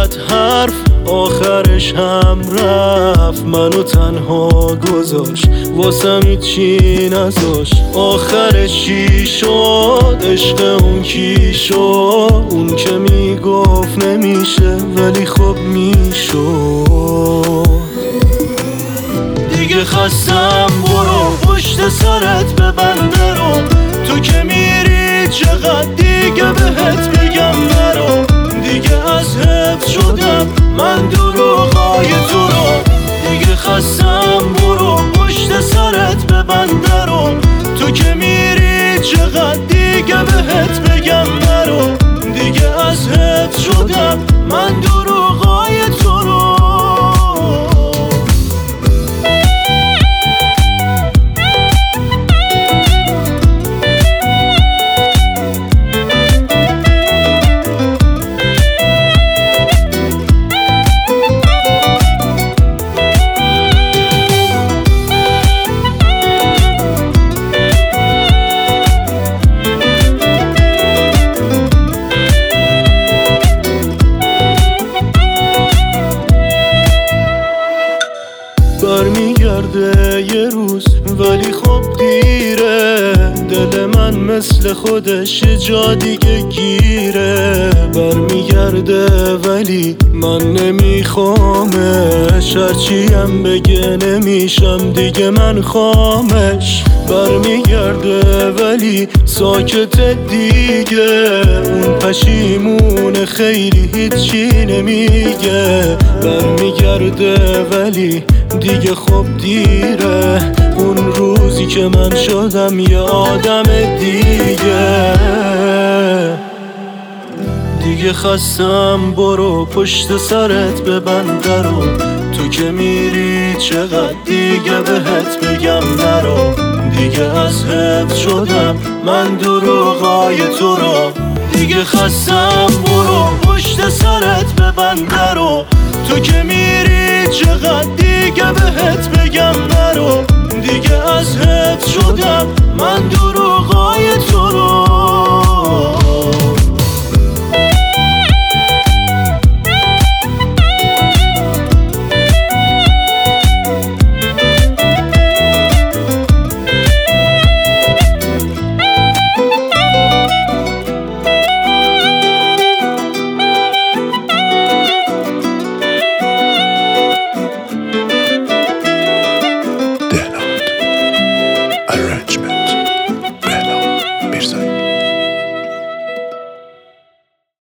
صد حرف آخرش هم رفت، منو تنها گذاشت، واسم هیچی نذاشت. آخرش چی شد؟ عشق اون کی شد؟ اون که میگفت نمیشه ولی خب میشد. دیگه خستم، برو پشت سرت ببنده رو. تو که میری چقدر دیگه بهت بگم نرو. دیگه از حفظ شدم من دروغای تو رو. دیگه خستم، برو پشت سرت ببنده رو. تو که میری چقدر دیگه بهت بگم نرو. دیگه از حفظ شدم من دروغای تو رو. برمیگرده یه روز ولی خب دیره. دل من مثل خودش جا دیگه گیره. برمیگرده ولی من نمیخوامش، هرچیم بگه نمیشم دیگه من خامش. برمیگرده ولی ساکت دیگه، اون پشیمون خیلی هیچی نمیگه. برمیگرده ولی دیگه خب دیره، اون روزی که من شدم یه آدم دیگه. دیگه خستم، برو پشت سرت ببنده رو. تو که میری چقدر دیگه بهت بگم نرو. دیگه از حفظ شدم من دروغای تو رو. دیگه خستم، برو پشت سرت ببنده رو. تو که میری چقدر دیگه بهت بگم نرو. دیگه از حفظ شدم من دروغای